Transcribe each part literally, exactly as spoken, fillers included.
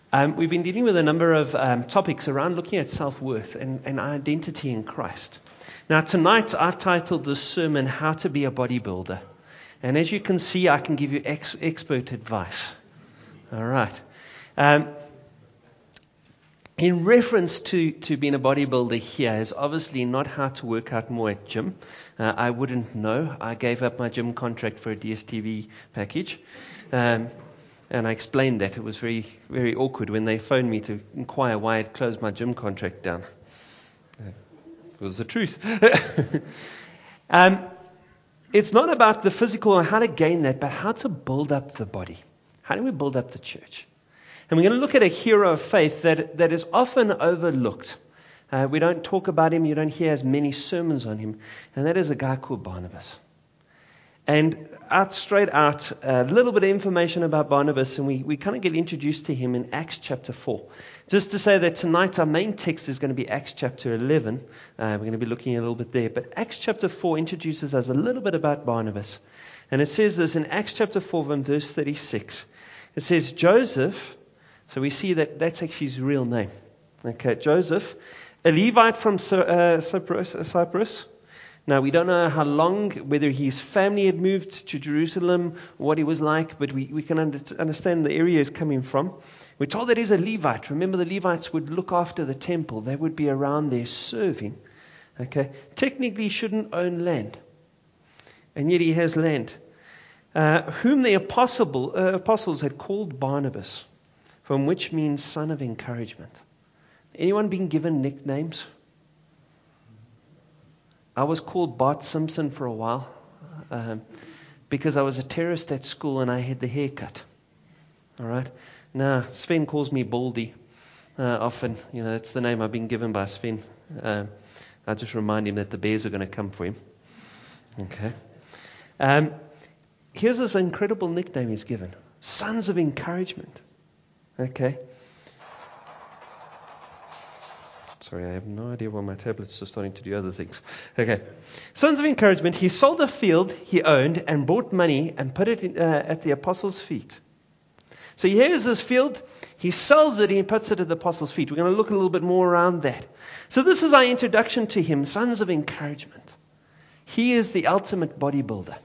Um, we've been dealing with a number of um, topics around looking at self-worth and, and identity in Christ. Now, tonight I've titled this sermon, How to Be a Bodybuilder. And as you can see, I can give you ex- expert advice. All right. Um, in reference to, to being a bodybuilder here is obviously not how to work out more at gym. Uh, I wouldn't know. I gave up my gym contract for a D S T V package. Um, And I explained that. It was very, very awkward when they phoned me to inquire why I'd closed my gym contract down. It was the truth. um, it's not about the physical or how to gain that, but how to build up the body. How do we build up the church? And we're going to look at a hero of faith that, that is often overlooked. Uh, we don't talk about him. You don't hear as many sermons on him. And that is a guy called Barnabas. And out straight out, a little bit of information about Barnabas, and we, we kind of get introduced to him in Acts chapter four. Just to say that tonight our main text is going to be Acts chapter eleven. Uh, we're going to be looking a little bit there. But Acts chapter four introduces us a little bit about Barnabas. And it says this in Acts chapter four, verse thirty-six. It says, Joseph, so we see that that's actually his real name. Okay, Joseph, a Levite from uh, Cyprus, Cyprus. Now, we don't know how long, whether his family had moved to Jerusalem, what he was like, but we, we can under, understand the area he's coming from. We're told that he's a Levite. Remember, the Levites would look after the temple. They would be around there serving. Okay, technically, he shouldn't own land, and yet he has land. Uh, whom the apostle, uh, apostles had called Barnabas, from which means son of encouragement. Anyone been given nicknames? I was called Bart Simpson for a while um, because I was a terrorist at school and I had the haircut. All right. Now, Sven calls me Baldy uh, often. You know, that's the name I've been given by Sven. Um, I just remind him that the bears are going to come for him. Okay. Um, here's this incredible nickname he's given. Sons of Encouragement. Okay. Sorry, I have no idea why my tablet's just starting to do other things. Okay. Sons of Encouragement. He sold a field he owned and brought money and put it in, uh, at the apostles' feet. So here's this field. He sells it and he puts it at the apostles' feet. We're going to look a little bit more around that. So this is our introduction to him. Sons of Encouragement. He is the ultimate bodybuilder.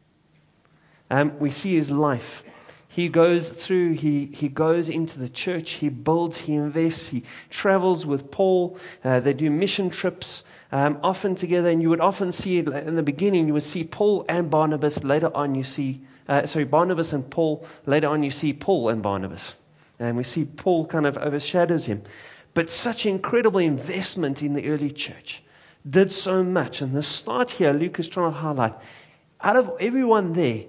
Um, we see his life. He goes through, he, he goes into the church, he builds, he invests, he travels with Paul. Uh, they do mission trips, um, often together. And you would often see it in the beginning, you would see Paul and Barnabas. Later on, you see, uh, sorry, Barnabas and Paul. Later on, you see Paul and Barnabas. And we see Paul kind of overshadows him. But such incredible investment in the early church. Did so much. And the start here, Luke is trying to highlight, out of everyone there,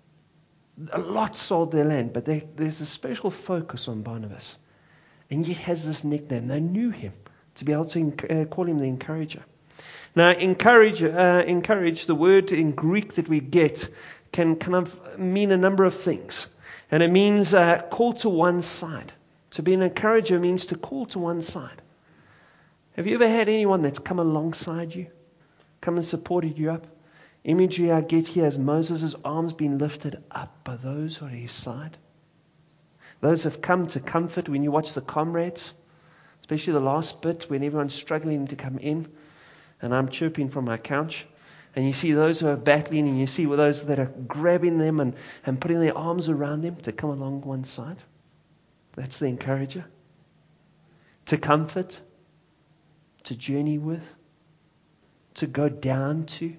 a lot sold their land, but they, there's a special focus on Barnabas. And yet has this nickname. They knew him to be able to uh, call him the encourager. Now, encourage, uh, encourage, the word in Greek that we get can kind of mean a number of things. And it means uh, call to one side. To be an encourager means to call to one side. Have you ever had anyone that's come alongside you, come and supported you up? Imagery I get here is Moses' arms being lifted up by those who are at his side. Those have come to comfort when you watch the comrades, especially the last bit when everyone's struggling to come in and I'm chirping from my couch. And you see those who are battling and you see those that are grabbing them and, and putting their arms around them to come along one side. That's the encourager. To comfort, to journey with, to go down to.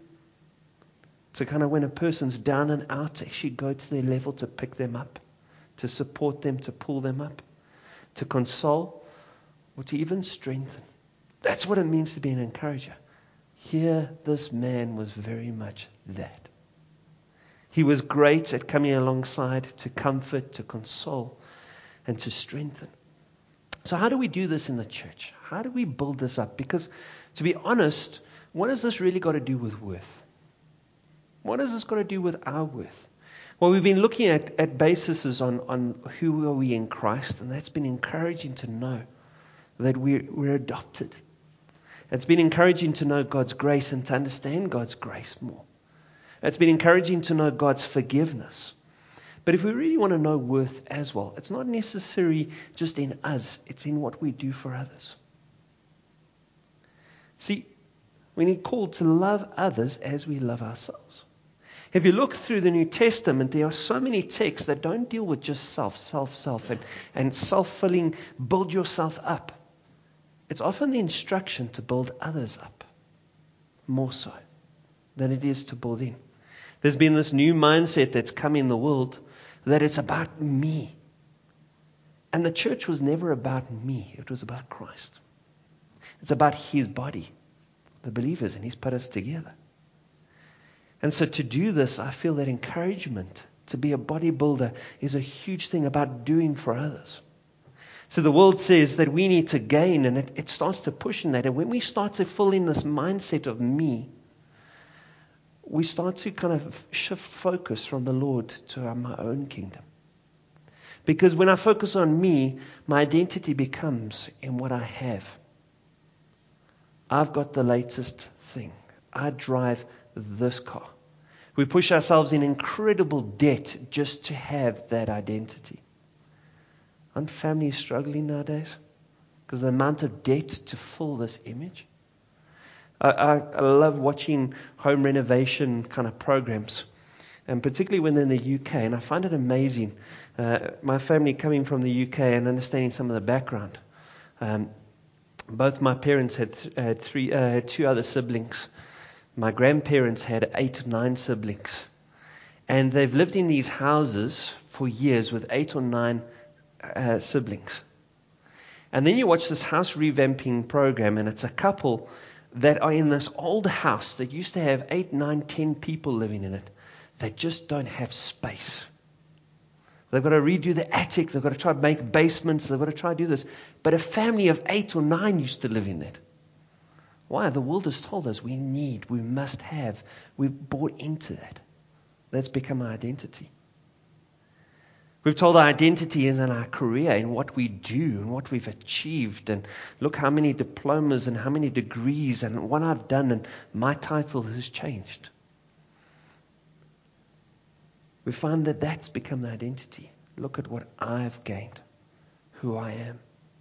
So kind of when a person's down and out, to actually go to their level to pick them up, to support them, to pull them up, to console, or to even strengthen. That's what it means to be an encourager. Here, this man was very much that. He was great at coming alongside to comfort, to console, and to strengthen. So how do we do this in the church? How do we build this up? Because, to be honest, what has this really got to do with worth? What has this got to do with our worth? Well, we've been looking at, at bases on, on who are we in Christ, and that's been encouraging to know that we're, we're adopted. It's been encouraging to know God's grace and to understand God's grace more. It's been encouraging to know God's forgiveness. But if we really want to know worth as well, it's not necessarily just in us, it's in what we do for others. See, we need called to love others as we love ourselves. If you look through the New Testament, there are so many texts that don't deal with just self, self, self, and, and self-filling, build yourself up. It's often the instruction to build others up, more so than it is to build in. There's been this new mindset that's come in the world that it's about me. And the church was never about me. It was about Christ. It's about His body, the believers, and He's put us together. And so to do this, I feel that encouragement to be a bodybuilder is a huge thing about doing for others. So the world says that we need to gain, and it, it starts to push in that. And when we start to fill in this mindset of me, we start to kind of shift focus from the Lord to our, my own kingdom. Because when I focus on me, my identity becomes in what I have. I've got the latest thing. I drive this car. We push ourselves in incredible debt just to have that identity. Aren't families struggling nowadays? Because the amount of debt to fill this image. I, I, I love watching home renovation kind of programs, and particularly when they're in the U K, and I find it amazing. Uh, my family coming from the U K and understanding some of the background. Um, both my parents had, th- had three, uh, had two other siblings. My grandparents had eight or nine siblings, and they've lived in these houses for years with eight or nine uh, siblings. And then you watch this house revamping program, and it's a couple that are in this old house that used to have eight, nine, ten people living in it. They just don't have space. They've got to redo the attic. They've got to try to make basements. They've got to try to do this. But a family of eight or nine used to live in it. Why? The world has told us we need, we must have. We've bought into that. That's become our identity. We've told our identity is in our career, in what we do, and what we've achieved. And look how many diplomas and how many degrees and what I've done, and my title has changed. We find that that's become the identity. Look at what I've gained, who I am.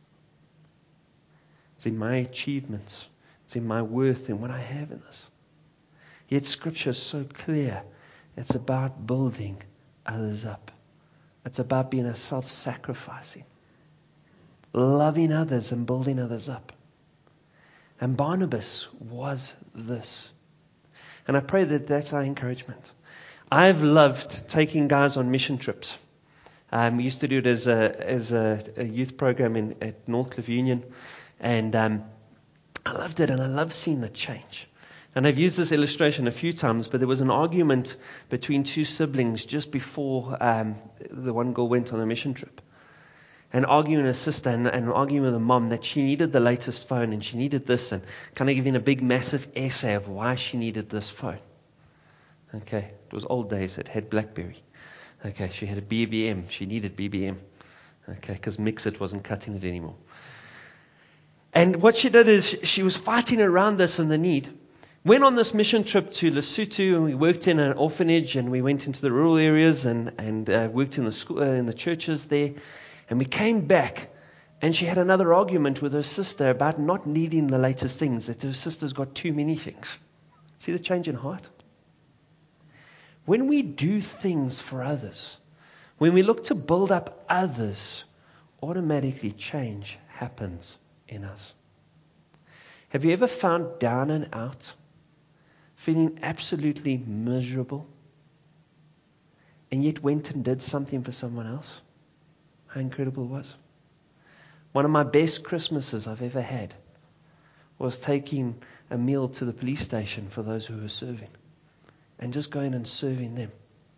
It's in my achievements. It's in my worth, in what I have in this. Yet Scripture is so clear. It's about building others up. It's about being a self-sacrificing, loving others and building others up. And Barnabas was this. And I pray that that's our encouragement. I've loved taking guys on mission trips. Um, we used to do it as a as a, a youth program in at Northcliffe Union, and um, I loved it, and I love seeing the change. And I've used this illustration a few times, but there was an argument between two siblings just before um, the one girl went on a mission trip. And arguing with her sister and, and arguing with her mom that she needed the latest phone and she needed this, and kind of giving a big massive essay of why she needed this phone. Okay, it was old days. It had BlackBerry. Okay, she had a B B M. She needed B B M. Okay, because Mixit wasn't cutting it anymore. And what she did is she was fighting around this and the need. Went on this mission trip to Lesotho, and we worked in an orphanage, and we went into the rural areas and and uh, worked in the school, uh, in the churches there. And we came back, and she had another argument with her sister about not needing the latest things, that her sister's got too many things. See the change in heart? When we do things for others, when we look to build up others, automatically change happens in us. Have you ever found down and out, feeling absolutely miserable, and yet went and did something for someone else? How incredible it was. One of my best Christmases I've ever had was taking a meal to the police station for those who were serving, and just going and serving them.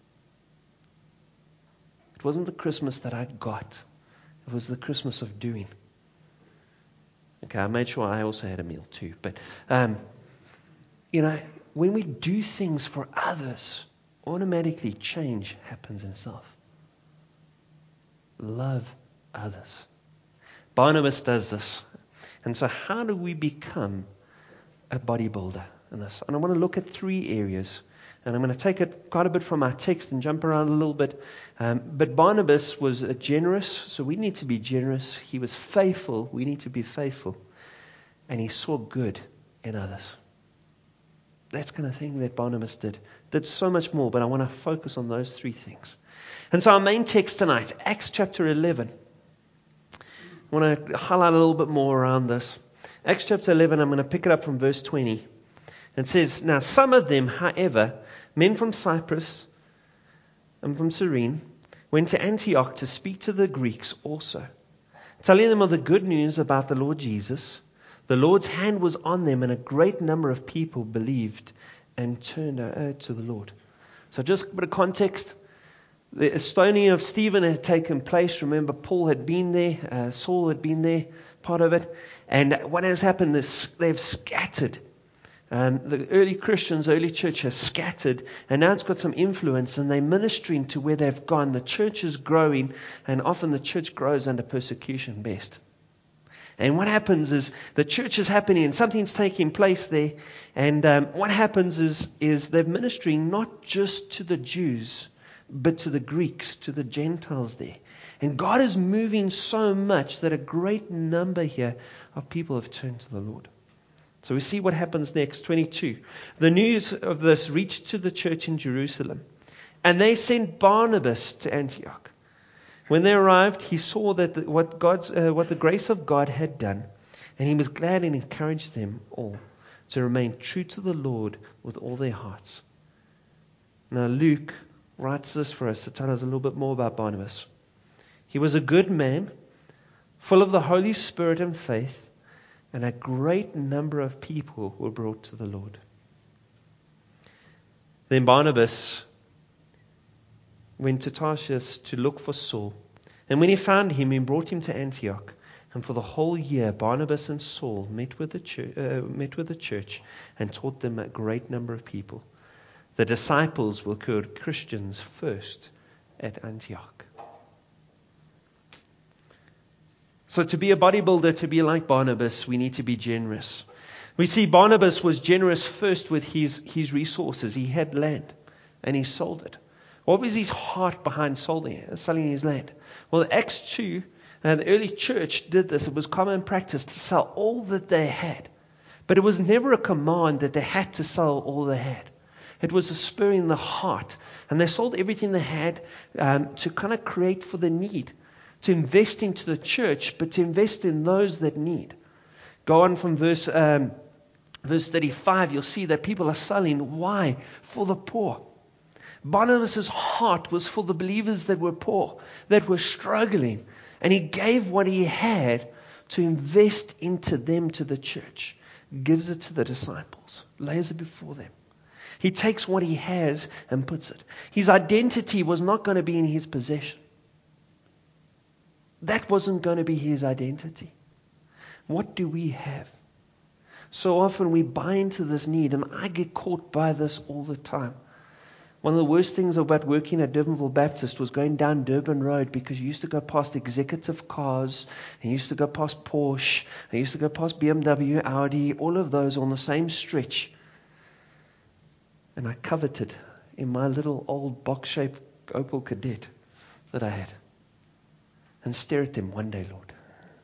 It wasn't the Christmas that I got. It was the Christmas of doing. Okay, I made sure I also had a meal too. But, um, you know, when we do things for others, automatically change happens in self. Love others. Barnabas does this. And so how do we become a bodybuilder in this? And I want to look at three areas. And I'm going to take it quite a bit from our text and jump around a little bit. Um, but Barnabas was a generous, so we need to be generous. He was faithful. We need to be faithful. And he saw good in others. That's the kind of thing that Barnabas did. Did so much more, but I want to focus on those three things. And so our main text tonight, Acts chapter eleven. I want to highlight a little bit more around this. Acts chapter eleven, I'm going to pick it up from verse twenty. It says, now some of them, however, men from Cyprus and from Cyrene, went to Antioch to speak to the Greeks also, telling them of the good news about the Lord Jesus. The Lord's hand was on them, and a great number of people believed and turned uh, to the Lord. So just a bit of context. The stoning of Stephen had taken place. Remember, Paul had been there. Uh, Saul had been there, part of it. And what has happened is they've scattered. Um, the early Christians, early church has scattered. And now it's got some influence. And they're ministering to where they've gone. The church is growing. And often the church grows under persecution best. And what happens is the church is happening and something's taking place there. And um, what happens is, is they're ministering not just to the Jews, but to the Greeks, to the Gentiles there. And God is moving so much that a great number here of people have turned to the Lord. So we see what happens next, twenty-two. The news of this reached to the church in Jerusalem. And they sent Barnabas to Antioch. When they arrived, he saw that the, what God's, uh, what the grace of God had done, and he was glad and encouraged them all to remain true to the Lord with all their hearts. Now Luke writes this for us to tell us a little bit more about Barnabas. He was a good man, full of the Holy Spirit and faith, and a great number of people were brought to the Lord. Then Barnabas went to Tarshish to look for Saul. And when he found him, he brought him to Antioch. And for the whole year, Barnabas and Saul met with the church, uh, met with the church and taught them a great number of people. The disciples were called Christians first at Antioch. So to be a bodybuilder, to be like Barnabas, we need to be generous. We see Barnabas was generous first with his, his resources. He had land and he sold it. What was his heart behind selling, selling his land? Well, Acts two, uh, the early church did this. It was common practice to sell all that they had. But it was never a command that they had to sell all they had. It was a spur in the heart. And they sold everything they had um, to kind of create for the need. To invest into the church, but to invest in those that need. Go on from verse, um, verse thirty-five, you'll see that people are selling. Why? For the poor. Barnabas' heart was for the believers that were poor, that were struggling. And he gave what he had to invest into them, to the church. Gives it to the disciples. Lays it before them. He takes what he has and puts it. His identity was not going to be in his possession. That wasn't going to be his identity. What do we have? So often we buy into this need, and I get caught by this all the time. One of the worst things about working at Durbanville Baptist was going down Durban Road, because you used to go past executive cars, and you used to go past Porsche, and you used to go past B M W, Audi, all of those on the same stretch. And I coveted in my little old box-shaped Opel Kadett that I had. And stare at them one day, Lord.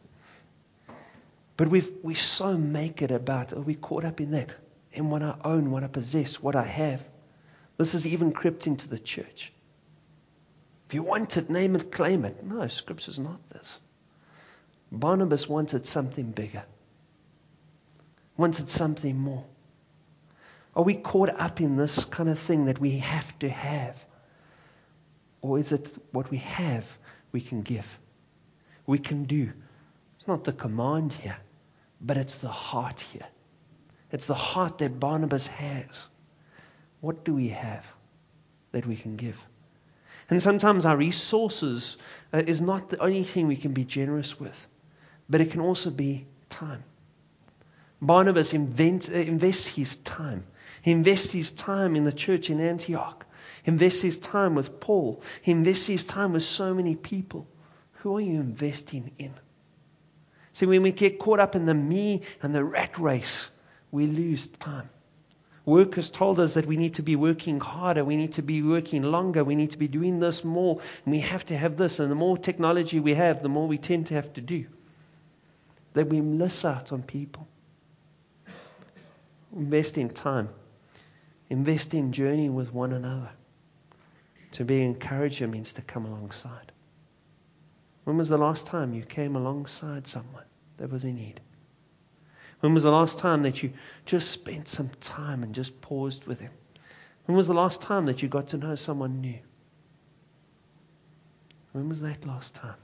But we've, we so make it about, are we caught up in that? In what I own, what I possess, what I have. This has even crept into the church. If you want it, name it, claim it. No, Scripture's not this. Barnabas wanted something bigger. Wanted something more. Are we caught up in this kind of thing that we have to have? Or is it what we have we can give? We can do. It's not the command here, but it's the heart here. It's the heart that Barnabas has. What do we have that we can give? And sometimes our resources uh, is not the only thing we can be generous with, but it can also be time. Barnabas invent, uh, invests his time. He invests his time in the church in Antioch. He invests his time with Paul. He invests his time with so many people. Who are you investing in? See, when we get caught up in the me and the rat race, we lose time. Work has told us that we need to be working harder, we need to be working longer, we need to be doing this more, and we have to have this. And the more technology we have, the more we tend to have to do. That we miss out on people. Invest in time. Invest in journeying with one another. To be an encourager means to come alongside. When was the last time you came alongside someone that was in need? When was the last time that you just spent some time and just paused with him? When was the last time that you got to know someone new? When was that last time?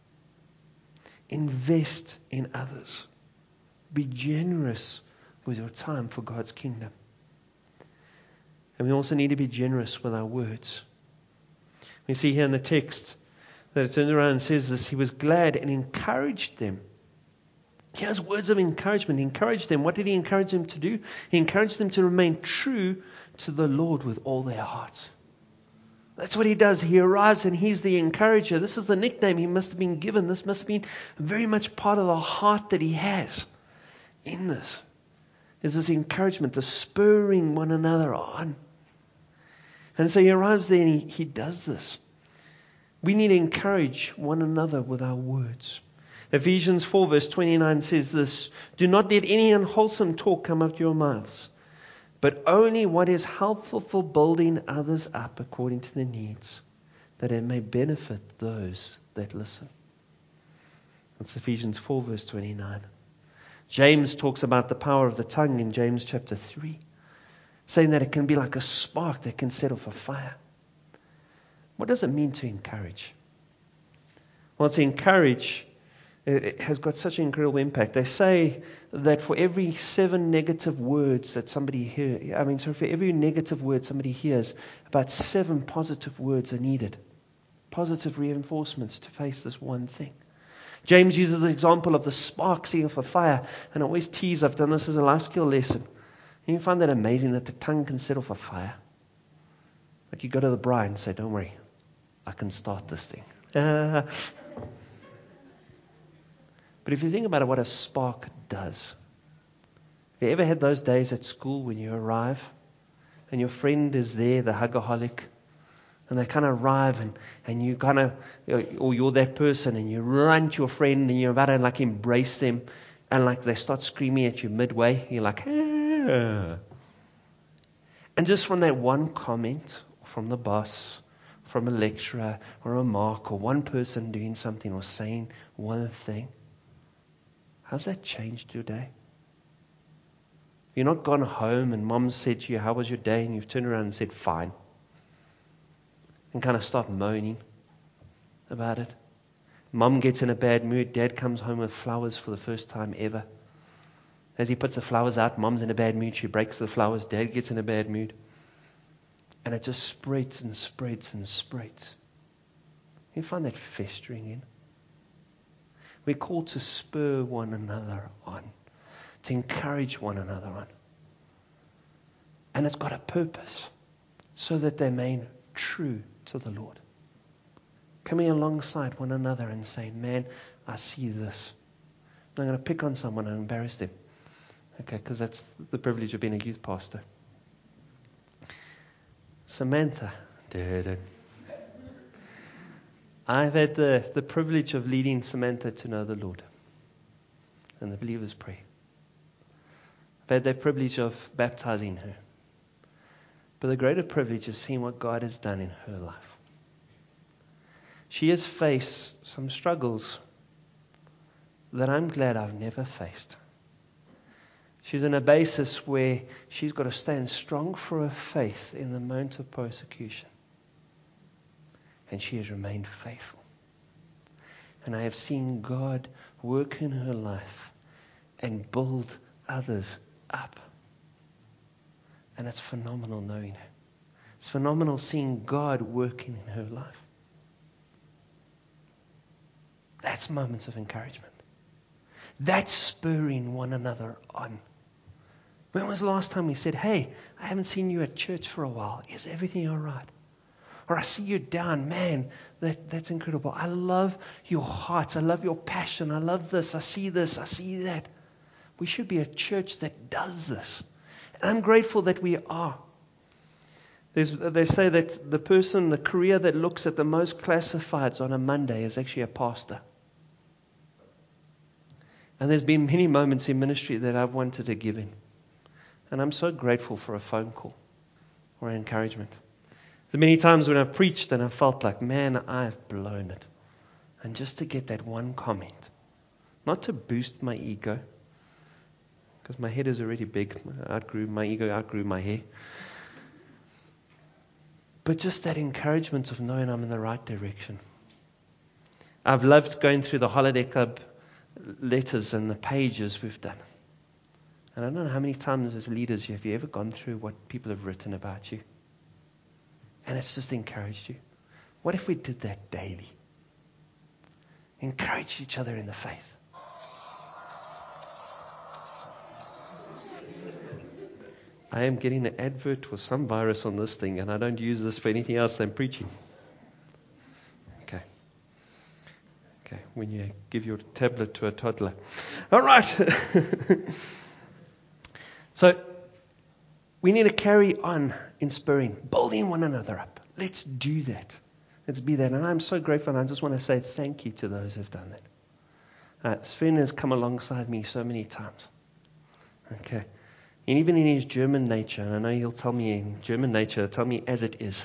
Invest in others. Be generous with your time for God's kingdom. And we also need to be generous with our words. We see here in the text that it turns around and says this: he was glad and encouraged them. He has words of encouragement. He encouraged them. What did he encourage them to do? He encouraged them to remain true to the Lord with all their hearts. That's what he does. He arrives and he's the encourager. This is the nickname he must have been given. This must have been very much part of the heart that he has in this. Is this encouragement, the spurring one another on. And so he arrives there and he, he does this. We need to encourage one another with our words. Ephesians four verse twenty-nine says this: do not let any unwholesome talk come out of your mouths, but only what is helpful for building others up according to their needs, that it may benefit those that listen. That's Ephesians four verse twenty-nine. James talks about the power of the tongue in James chapter three, saying that it can be like a spark that can set off a fire. What does it mean to encourage? Well, to encourage, it has got such an incredible impact. They say that for every seven negative words that somebody hears, I mean, so for every negative word somebody hears, about seven positive words are needed. Positive reinforcements to face this one thing. James uses the example of the spark setting off a fire, and I always tease, I've done this as a life skill lesson. And you find that amazing that the tongue can set off a fire. Like you go to the bride and say, don't worry, I can start this thing. Uh, But if you think about it, what a spark does. Have you ever had those days at school when you arrive and your friend is there, the hugaholic, and they kind of arrive and, and you kind of, or you're that person and you run to your friend and you're about to like embrace them and like they start screaming at you midway. You're like, ah. And just from that one comment from the boss, from a lecturer or a mark or one person doing something or saying one thing, how's that changed your day? You're not gone home and mom said to you, how was your day? And you've turned around and said, fine. And kind of start moaning about it. Mom gets in a bad mood. Dad comes home with flowers for the first time ever. As he puts the flowers out, mom's in a bad mood. She breaks the flowers. Dad gets in a bad mood. And it just spreads and spreads and spreads. You find that festering in? We're called to spur one another on, to encourage one another on. And it's got a purpose, so that they remain true to the Lord. Coming alongside one another and saying, man, I see this. I'm going to pick on someone and embarrass them. Okay, because that's the privilege of being a youth pastor. Samantha. Dude. I've had the, the privilege of leading Samantha to know the Lord and the believer's prayer. I've had that privilege of baptizing her. But the greater privilege is seeing what God has done in her life. She has faced some struggles that I'm glad I've never faced. She's in a basis where she's got to stand strong for her faith in the moment of persecution. And she has remained faithful. And I have seen God work in her life and build others up. And it's phenomenal knowing her. It's phenomenal seeing God working in her life. That's moments of encouragement. That's spurring one another on. When was the last time we said, hey, I haven't seen you at church for a while. Is everything all right? Or I see you down. Man, that, that's incredible. I love your heart. I love your passion. I love this. I see this. I see that. We should be a church that does this. And I'm grateful that we are. There's, they say that the person, the career that looks at the most classifieds on a Monday is actually a pastor. And there's been many moments in ministry that I've wanted to give in. And I'm so grateful for a phone call or encouragement. There's many times when I've preached and I felt like, man, I've blown it. And just to get that one comment, not to boost my ego, because my head is already big. I outgrew, my ego outgrew my hair. But just that encouragement of knowing I'm in the right direction. I've loved going through the Holiday Club letters and the pages we've done. And I don't know how many times as leaders have you ever gone through what people have written about you. And it's just encouraged you. What if we did that daily? Encourage each other in the faith. I am getting an advert with some virus on this thing, and I don't use this for anything else than preaching. Okay. Okay, when you give your tablet to a toddler. All right. So, we need to carry on inspiring, building one another up. Let's do that. Let's be that. And I'm so grateful, and I just want to say thank you to those who've done that. Uh, Sven has come alongside me so many times. Okay. And even in his German nature, and I know he'll tell me in German nature, tell me as it is.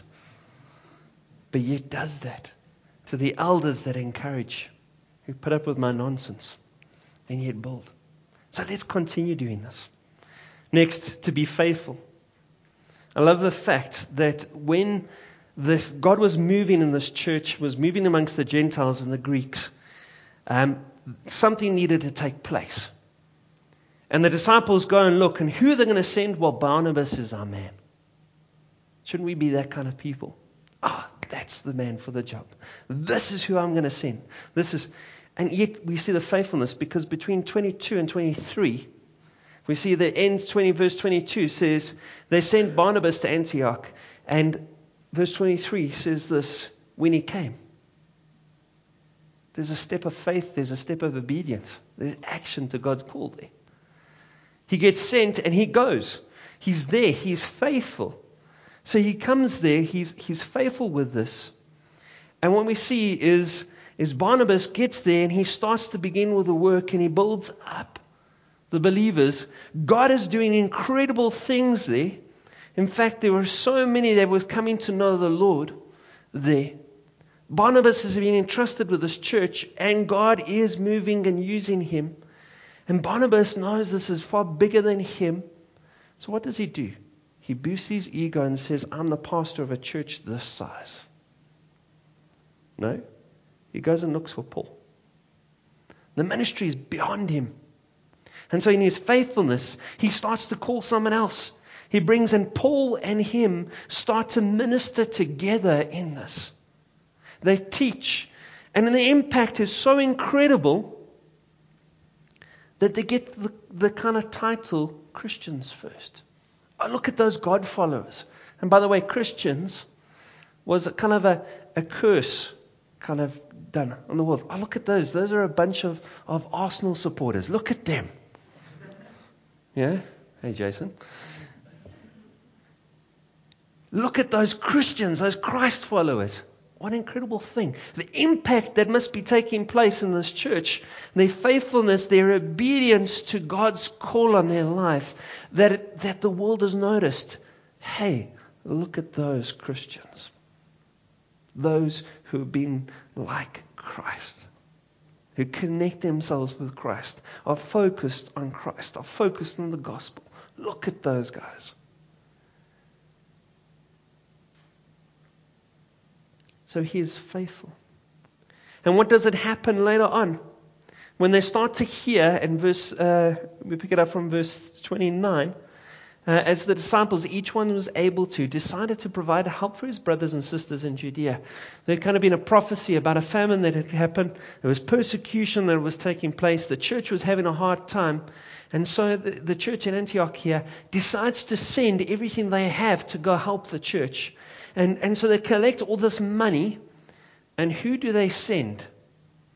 But yet does that to the elders that encourage, who put up with my nonsense, and yet build. So let's continue doing this. Next, to be faithful. I love the fact that when this God was moving in this church, was moving amongst the Gentiles and the Greeks, um, something needed to take place. And the disciples go and look, and who are they going to send? Well, Barnabas is our man. Shouldn't we be that kind of people? Ah, oh, that's the man for the job. This is who I'm going to send. This is, and yet we see the faithfulness, because between twenty-two and twenty-three, we see the end twenty, verse twenty-two says, they sent Barnabas to Antioch. And verse twenty-three says this, when he came. There's a step of faith, there's a step of obedience. There's action to God's call there. He gets sent and he goes. He's there, he's faithful. So he comes there, he's, he's faithful with this. And what we see is, is Barnabas gets there and he starts to begin with the work, and he builds up the believers. God is doing incredible things there. In fact, there were so many that were coming to know the Lord there. Barnabas has been entrusted with this church, and God is moving and using him. And Barnabas knows this is far bigger than him. So what does he do? He boosts his ego and says, I'm the pastor of a church this size. No. He goes and looks for Paul. The ministry is beyond him. And so in his faithfulness, he starts to call someone else. He brings in Paul and him start to minister together in this. They teach. And the impact is so incredible that they get the, the kind of title Christians first. Oh, look at those God followers. And by the way, Christians was a kind of a, a curse kind of done on the world. Oh, look at those. Those are a bunch of, of Arsenal supporters. Look at them. Yeah? Hey, Jason. Look at those Christians, those Christ followers. What an incredible thing. The impact that must be taking place in this church, their faithfulness, their obedience to God's call on their life, that, it, that the world has noticed. Hey, look at those Christians. Those who have been like Christ, who connect themselves with Christ, are focused on Christ, are focused on the gospel. Look at those guys. So he is faithful. And what does it happen later on? When they start to hear, in verse, uh, we pick it up from verse twenty-nine, uh, as the disciples, each one was able to, decided to provide help for his brothers and sisters in Judea. There had kind of been a prophecy about a famine that had happened. There was persecution that was taking place. The church was having a hard time. And so the, the church in Antioch here decides to send everything they have to go help the church. And, and so they collect all this money. And who do they send?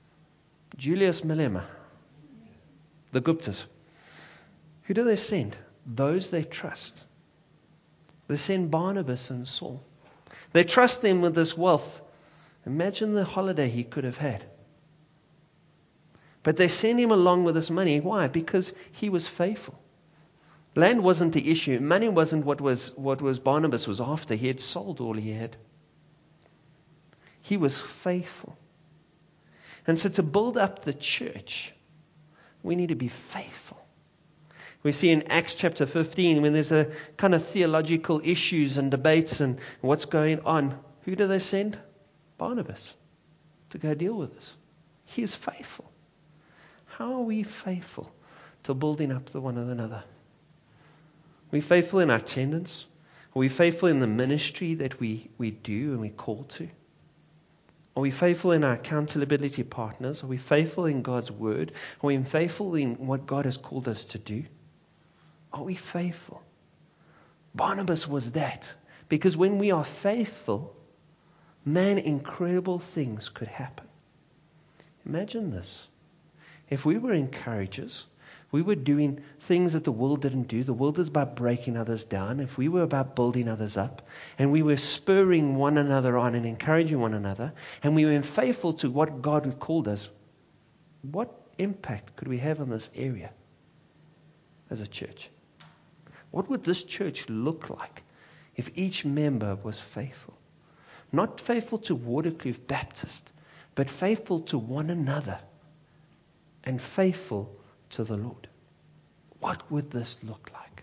Julius Malema. The Guptas. Who do they send? those they trust. They send Barnabas and Saul. They trust them with this wealth. Imagine the holiday he could have had. But they send him along with this money. Why? Because he was faithful. Land wasn't the issue. Money wasn't what was what was Barnabas was after. He had sold all he had. He was faithful. And so to build up the church, we need to be faithful. We see in Acts chapter fifteen, when there's a kind of theological issues and debates and what's going on, who do they send? Barnabas to go deal with this. He is faithful. How are we faithful to building up the one another? Are we faithful in our attendance? Are we faithful in the ministry that we, we do and we call to? Are we faithful in our accountability partners? Are we faithful in God's word? Are we faithful in what God has called us to do? Are we faithful? Barnabas was that. Because when we are faithful, man, incredible things could happen. Imagine this. If we were encouragers, we were doing things that the world didn't do. The world is about breaking others down. If we were about building others up, and we were spurring one another on and encouraging one another, and we were faithful to what God had called us, what impact could we have on this area as a church? What would this church look like if each member was faithful? Not faithful to Waterkloof Baptist, but faithful to one another and faithful to the Lord. What would this look like?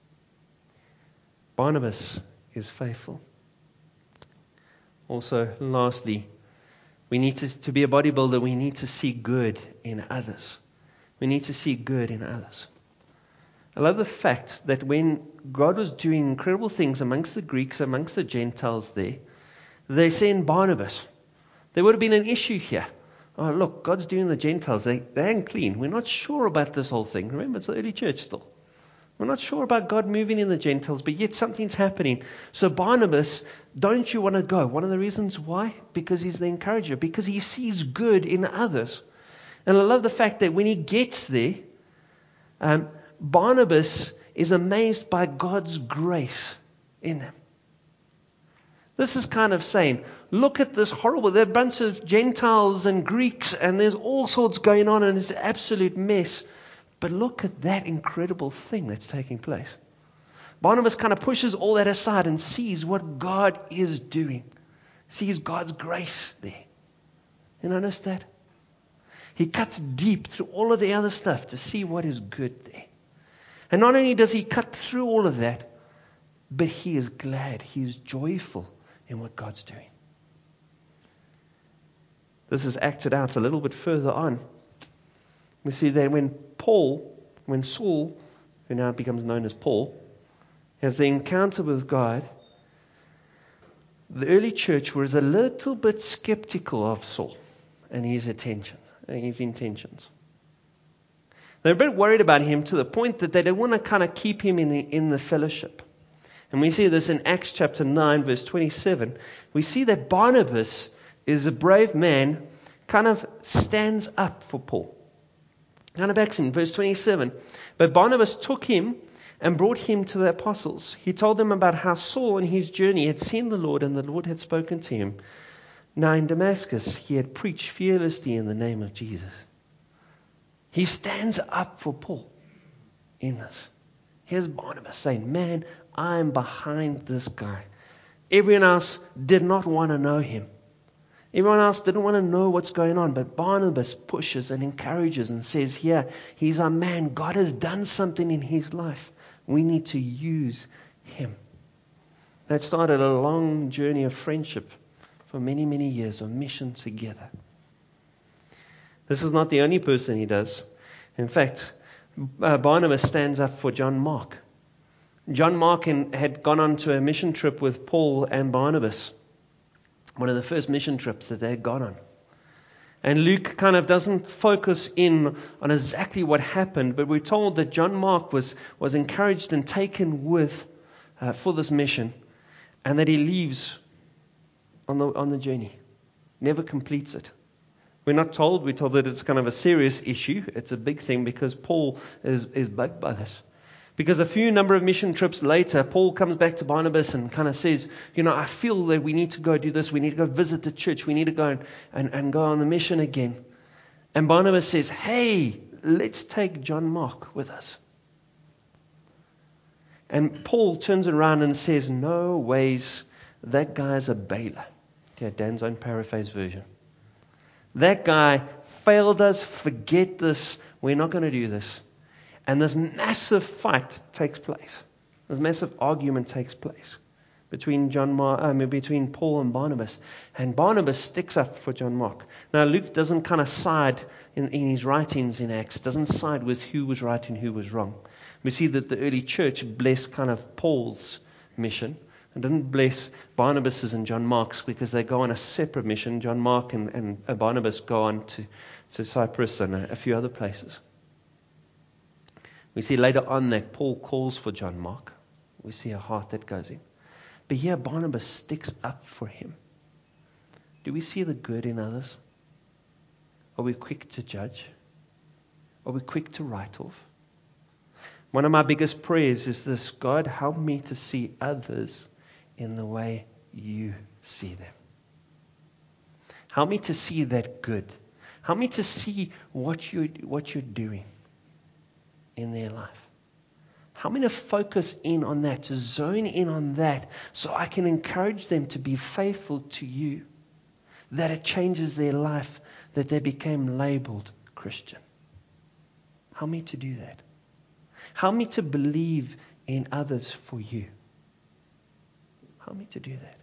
Barnabas is faithful. Also, lastly, we need to, to be a bodybuilder, we need to see good in others. We need to see good in others. I love the fact that when God was doing incredible things amongst the Greeks, amongst the Gentiles there, they sent Barnabas. There would have been an issue here. Oh, look, God's doing the Gentiles. They, they ain't clean. We're not sure about this whole thing. Remember, it's the early church still. We're not sure about God moving in the Gentiles, but yet something's happening. So Barnabas, don't you want to go? One of the reasons why? Because he's the encourager. Because he sees good in others. And I love the fact that when he gets there, um, Barnabas is amazed by God's grace in him. This is kind of saying, look at this horrible, there are a bunch of Gentiles and Greeks and there's all sorts going on and it's an absolute mess. But look at that incredible thing that's taking place. Barnabas kind of pushes all that aside and sees what God is doing. Sees God's grace there. You notice that? He cuts deep through all of the other stuff to see what is good there. And not only does he cut through all of that, but he is glad, he is joyful in what God's doing. This is acted out a little bit further on. We see that when Paul, when Saul, who now becomes known as Paul, has the encounter with God, the early church was a little bit skeptical of Saul and his attention, and his intentions. They're a bit worried about him to the point that they don't want to kind of keep him in the, in the fellowship. And we see this in Acts chapter nine, verse twenty-seven. We see that Barnabas is a brave man, kind of stands up for Paul. Kind of acts in verse twenty-seven. But Barnabas took him and brought him to the apostles. He told them about how Saul in his journey had seen the Lord and the Lord had spoken to him. Now in Damascus he had preached fearlessly in the name of Jesus. He stands up for Paul in this. Here's Barnabas saying, man, I'm behind this guy. Everyone else did not want to know him. Everyone else didn't want to know what's going on. But Barnabas pushes and encourages and says, yeah, he's our man. God has done something in his life. We need to use him. That started a long journey of friendship for many, many years of mission together. This is not the only person he does. In fact, uh, Barnabas stands up for John Mark. John Mark in, had gone on to a mission trip with Paul and Barnabas. One of the first mission trips that they had gone on. And Luke kind of doesn't focus in on exactly what happened, but we're told that John Mark was, was encouraged and taken with uh, for this mission, and that he leaves on the on the journey. Never completes it. We're not told, we're told that it's kind of a serious issue. It's a big thing because Paul is, is bugged by this. Because a few number of mission trips later, Paul comes back to Barnabas and kind of says, you know, I feel that we need to go do this. We need to go visit the church. We need to go and, and, and go on the mission again. And Barnabas says, hey, let's take John Mark with us. And Paul turns around and says, no ways, that guy's a bailer. Okay, Dan's own paraphrase version. That guy failed us, forget this, we're not going to do this. And this massive fight takes place. This massive argument takes place between John Mark, I mean, between Paul and Barnabas. And Barnabas sticks up for John Mark. Now Luke doesn't kind of side in, in his writings in Acts, doesn't side with who was right and who was wrong. We see that the early church blessed kind of Paul's mission and didn't bless Barnabas's and John Mark's, because they go on a separate mission. John Mark and, and Barnabas go on to, to Cyprus and a, a few other places. We see later on that Paul calls for John Mark. We see a heart that goes in. But here Barnabas sticks up for him. Do we see the good in others? Are we quick to judge? Are we quick to write off? One of my biggest prayers is this: God, help me to see others in the way you see them. Help me to see that good. Help me to see what you what you're doing in their life. Help me to focus in on that, to zone in on that, so I can encourage them to be faithful to you, that it changes their life, that they became labeled Christian. Help me to do that. Help me to believe in others for you. Help me to do that.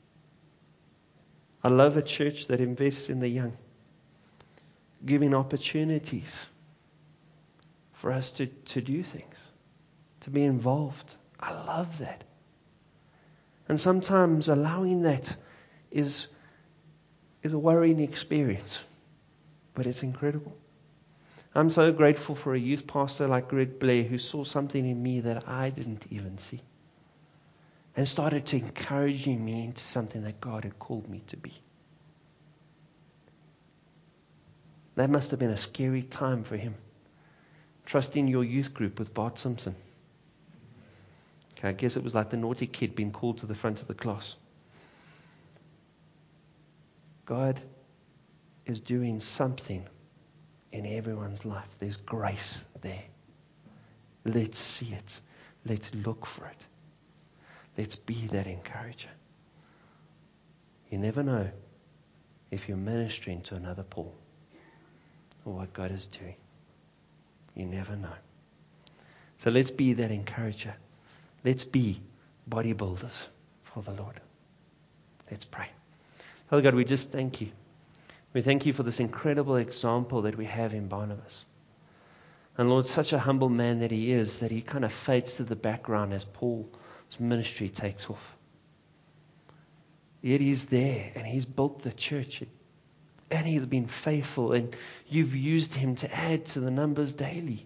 I love a church that invests in the young, giving opportunities for us to, to do things, to be involved. I love that. And sometimes allowing that is, is a worrying experience, but it's incredible. I'm so grateful for a youth pastor like Greg Blair, who saw something in me that I didn't even see, and started to encouraging me into something that God had called me to be. That must have been a scary time for him, trusting your youth group with Bart Simpson. Okay, I guess it was like the naughty kid being called to the front of the class. God is doing something in everyone's life. There's grace there. Let's see it. Let's look for it. Let's be that encourager. You never know if you're ministering to another Paul or what God is doing. You never know. So let's be that encourager. Let's be bodybuilders for the Lord. Let's pray. Father God, we just thank you. We thank you for this incredible example that we have in Barnabas. And Lord, such a humble man that he is, that he kind of fades to the background as Paul's ministry takes off. Yet he's there and he's built the church. And he's been faithful, and you've used him to add to the numbers daily,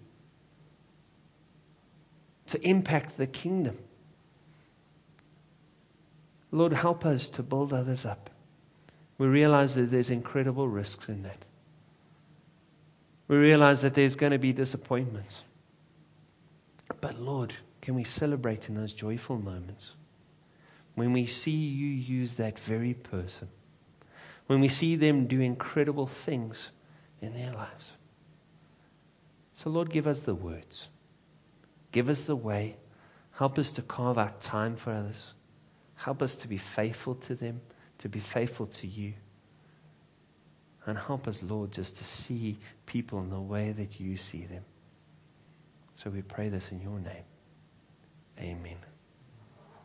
to impact the kingdom. Lord, help us to build others up. We realize that there's incredible risks in that. We realize that there's going to be disappointments. But Lord, can we celebrate in those joyful moments when we see you use that very person, when we see them do incredible things in their lives? So Lord, give us the words. Give us the way. Help us to carve out time for others. Help us to be faithful to them, to be faithful to you. And help us, Lord, just to see people in the way that you see them. So we pray this in your name.